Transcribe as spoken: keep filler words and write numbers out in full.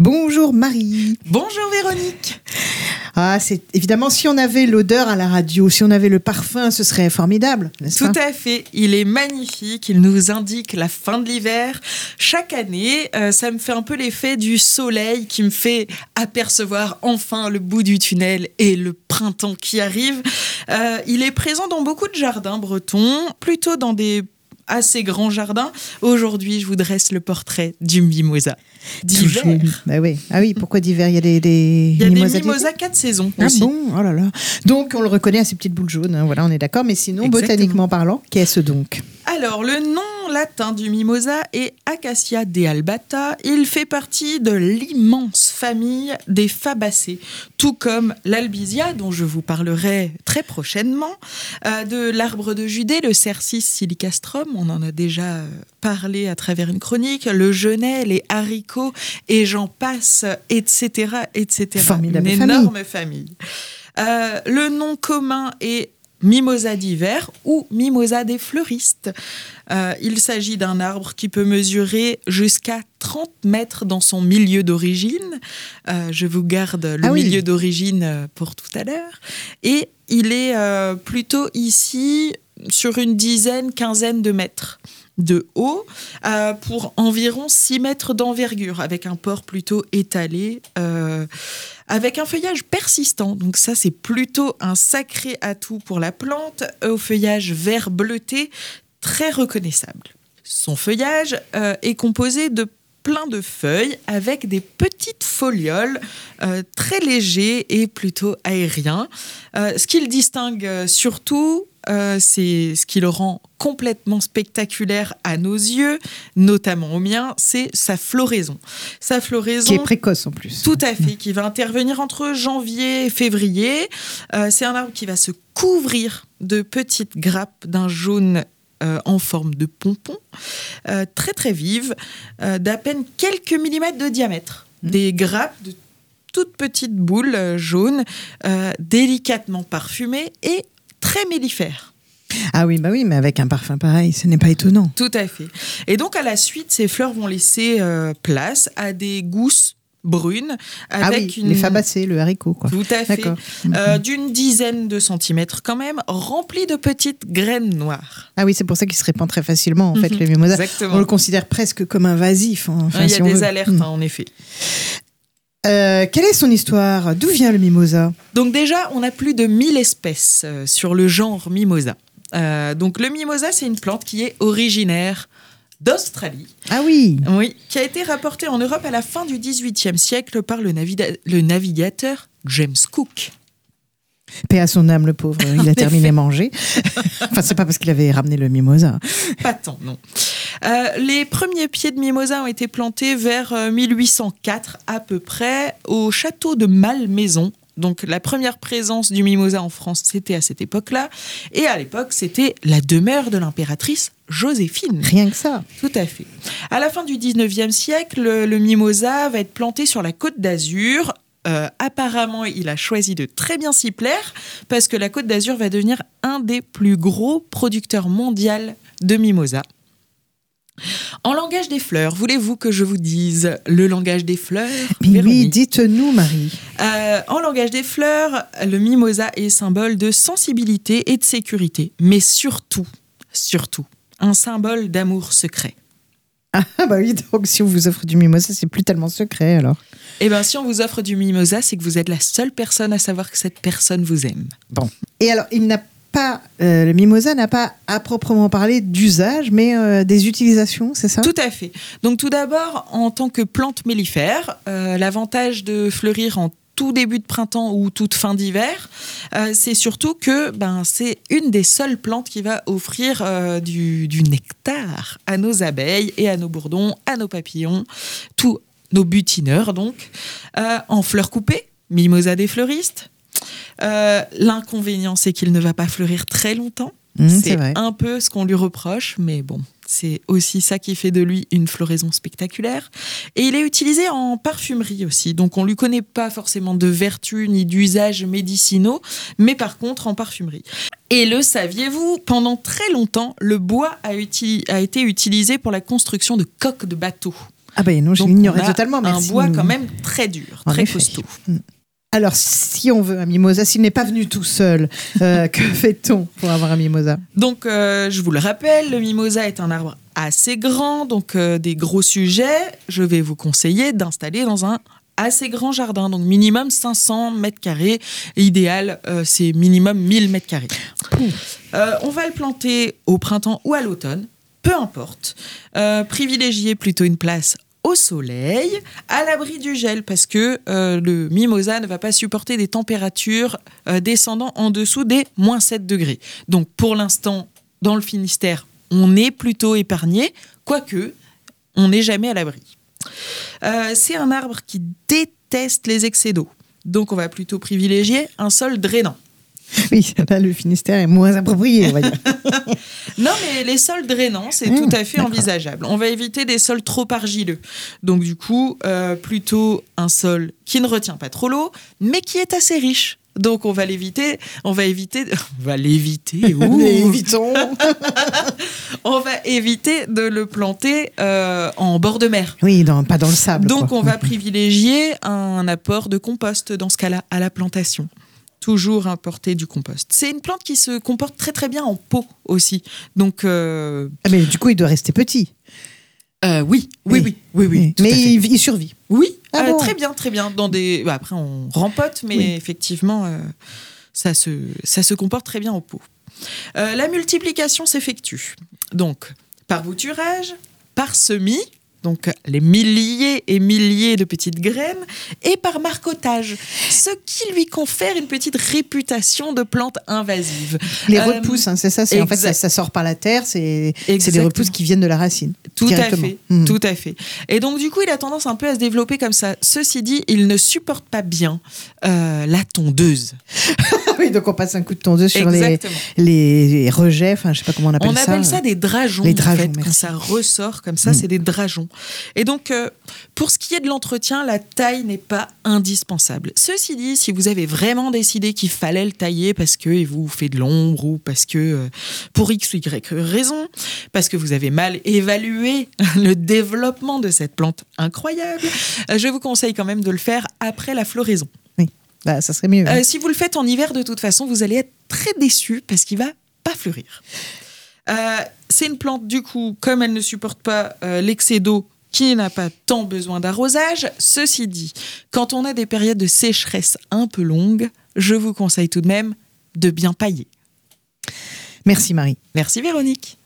Bonjour Marie. Bonjour Véronique. Ah, c'est évidemment, si on avait l'odeur à la radio, si on avait le parfum, ce serait formidable, n'est-ce Tout pas ? à fait. Il est magnifique. Il nous indique la fin de l'hiver. Chaque année, euh, ça me fait un peu l'effet du soleil qui me fait apercevoir enfin le bout du tunnel et le printemps qui arrive. Euh, il est présent dans beaucoup de jardins bretons, plutôt dans des assez grands jardins. Aujourd'hui, je vous dresse le portrait du mimosa d'hiver. Bah oui. Ah oui, pourquoi d'hiver ? Il y a des, des Il y a mimosas des mimosas quatre saisons Ah aussi. bon, oh là là. Donc on le reconnaît à ses petites boules jaunes, hein, voilà, on est d'accord. Mais sinon, Exactement. botaniquement parlant, qu'est-ce donc ? Alors, le nom latin du mimosa est Acacia dealbata. Il fait partie de l'immense famille des fabacées, tout comme l'albizia, dont je vous parlerai très prochainement, euh, de l'arbre de Judée, le Cercis silicastrum, on en a déjà parlé à travers une chronique, le genêt, les haricots, et j'en passe, et cetera, et cetera. Formidable Une famille. énorme famille. Euh, le nom commun est Mimosa d'hiver ou Mimosa des fleuristes. Euh, il s'agit d'un arbre qui peut mesurer jusqu'à trente mètres dans son milieu d'origine. Euh, je vous garde le Ah oui. milieu d'origine pour tout à l'heure. Et il est euh, plutôt ici sur une dizaine, quinzaine de mètres de haut euh, pour environ six mètres d'envergure, avec un port plutôt étalé, euh, avec un feuillage persistant. Donc ça, c'est plutôt un sacré atout pour la plante, au feuillage vert bleuté, très reconnaissable. Son feuillage euh, est composé de plein de feuilles avec des petites folioles euh, très légers et plutôt aériens. Euh, ce qui le distingue euh, surtout, euh, c'est ce qui le rend complètement spectaculaire à nos yeux, notamment au mien, c'est sa floraison. Sa floraison Qui est précoce en plus. Tout à fait, qui va intervenir entre janvier et février. Euh, c'est un arbre qui va se couvrir de petites grappes d'un jaune euh, en forme de pompon, euh, très très vives, euh, d'à peine quelques millimètres de diamètre. Mmh. Des grappes de toutes petites boules euh, jaunes, euh, délicatement parfumées et très mellifères. Ah oui, bah oui, mais avec un parfum pareil, ce n'est pas étonnant. Tout à fait. Et donc, à la suite, ces fleurs vont laisser euh, place à des gousses brunes. Avec ah oui, une... les fabacées, le haricot, quoi. Tout à fait. D'accord. Euh, d'une dizaine de centimètres quand même, remplies de petites graines noires. Ah oui, c'est pour ça qu'il se répand très facilement, en fait, Mm-hmm. les mimosas. Exactement. On le considère presque comme invasif. Hein, enfin, Il y a si on des veut. alertes, Mmh. hein, en effet. Euh, quelle est son histoire ? D'où vient le mimosa ? Donc déjà, on a plus de mille espèces euh, sur le genre mimosa. Euh, donc le mimosa, c'est une plante qui est originaire d'Australie. Ah oui. Oui, qui a été rapportée en Europe à la fin du dix-huitième siècle par le, navida- le navigateur James Cook. Paix à son âme, le pauvre. Il a terminé manger. Enfin, c'est pas parce qu'il avait ramené le mimosa. Pas tant, non. Euh, les premiers pieds de mimosa ont été plantés vers euh, mille huit cent quatre à peu près au château de Malmaison. Donc la première présence du mimosa en France, c'était à cette époque-là. Et à l'époque, c'était la demeure de l'impératrice Joséphine. Rien que ça. Tout à fait. À la fin du dix-neuvième siècle, le, le mimosa va être planté sur la Côte d'Azur. Euh, apparemment, il a choisi de très bien s'y plaire parce que la Côte d'Azur va devenir un des plus gros producteurs mondiaux de mimosa. En langage des fleurs, voulez-vous que je vous dise le langage des fleurs ? Mais oui, Véronique. dites-nous, Marie. Euh, en langage des fleurs, le mimosa est symbole de sensibilité et de sécurité, mais surtout, surtout, un symbole d'amour secret. Ah bah oui, donc si on vous offre du mimosa, c'est plus tellement secret alors. Eh bien, si on vous offre du mimosa, c'est que vous êtes la seule personne à savoir que cette personne vous aime. Bon. Et alors, il n'a pas, euh, le mimosa n'a pas à proprement parler d'usage, mais euh, des utilisations, c'est ça ? Tout à fait. Donc tout d'abord, en tant que plante mellifère, euh, l'avantage de fleurir en tout début de printemps ou toute fin d'hiver, euh, c'est surtout que ben, c'est une des seules plantes qui va offrir euh, du, du nectar à nos abeilles et à nos bourdons, à nos papillons, tous nos butineurs donc, euh, en fleurs coupées, mimosa des fleuristes. Euh, l'inconvénient, c'est qu'il ne va pas fleurir très longtemps. Mmh, c'est c'est vrai. un peu ce qu'on lui reproche, mais bon, c'est aussi ça qui fait de lui une floraison spectaculaire. Et il est utilisé en parfumerie aussi, donc on ne lui connaît pas forcément de vertus ni d'usages médicinaux, mais par contre en parfumerie. Et le saviez-vous, pendant très longtemps, le bois a, uti- a été utilisé pour la construction de coques de bateaux. Ah ben non, je Donc, l'ignorais on a totalement. un Merci. bois quand même très dur, En très effet. costaud. Alors, si on veut un mimosa, s'il n'est pas venu tout seul, euh, que fait-on pour avoir un mimosa? Donc, euh, je vous le rappelle, le mimosa est un arbre assez grand, donc euh, des gros sujets. Je vais vous conseiller d'installer dans un assez grand jardin, donc minimum cinq cents mètres carrés. Idéal, euh, c'est minimum mille mètres carrés. Euh, on va le planter au printemps ou à l'automne, peu importe. Euh, privilégiez plutôt une place au soleil, à l'abri du gel, parce que euh, le mimosa ne va pas supporter des températures euh, descendant en dessous des moins sept degrés. Donc pour l'instant, dans le Finistère, on est plutôt épargné, quoique on n'est jamais à l'abri. Euh, c'est un arbre qui déteste les excès d'eau, donc on va plutôt privilégier un sol drainant. Oui, là, le Finistère est moins approprié, on va dire. Non, mais les sols drainants, c'est Mmh, tout à fait d'accord. envisageable. On va éviter des sols trop argileux. Donc, du coup, euh, plutôt un sol qui ne retient pas trop l'eau, mais qui est assez riche. Donc, on va l'éviter. On va éviter. On va l'éviter. ouh. Mais évitons. On va éviter de le planter euh, en bord de mer. Oui, dans- pas dans le sable. Donc, quoi. on va privilégier un apport de compost dans ce cas-là à la plantation. Toujours importer du compost. C'est une plante qui se comporte très très bien en pot aussi. Donc, euh, Ah, mais du coup, il doit rester petit. euh, oui, oui, oui, oui, oui, Oui. tout à Mais fait. il, il survit. Oui, Ah euh, bon très bien, très bien. Dans des, bah, après, on rempote, mais Oui. effectivement, euh, ça se, ça se comporte très bien en pot. Euh, la multiplication s'effectue donc par bouturage, par semis. Donc les milliers et milliers de petites graines, et par marcottage, ce qui lui confère une petite réputation de plante invasive. Les Euh, repousses, hein, c'est ça. C'est, en fait, exact. ça, ça sort par la terre. C'est, c'est des Exactement. repousses qui viennent de la racine. Tout à directement. fait, Mmh. tout à fait. Et donc du coup, il a tendance un peu à se développer comme ça. Ceci dit, il ne supporte pas bien euh, la tondeuse. Oui, donc on passe un coup de tondeuse sur les, Exactement. les, les rejets. Enfin, je sais pas comment on appelle On ça. appelle ça des drageons. Les en drageons, fait. Quand merci. ça ressort comme ça, Mm. c'est des drageons. Et donc, euh, pour ce qui est de l'entretien, la taille n'est pas indispensable. Ceci dit, si vous avez vraiment décidé qu'il fallait le tailler parce qu'il vous fait de l'ombre ou parce que, euh, pour X ou Y raison, parce que vous avez mal évalué le développement de cette plante incroyable, euh, je vous conseille quand même de le faire après la floraison. Bah, ça serait mieux. hein. Euh, si vous le faites en hiver, de toute façon, vous allez être très déçu parce qu'il va pas fleurir. Euh, c'est une plante, du coup, comme elle ne supporte pas euh, l'excès d'eau, qui n'a pas tant besoin d'arrosage. Ceci dit, quand on a des périodes de sécheresse un peu longues, je vous conseille tout de même de bien pailler. Merci Marie. Merci Véronique.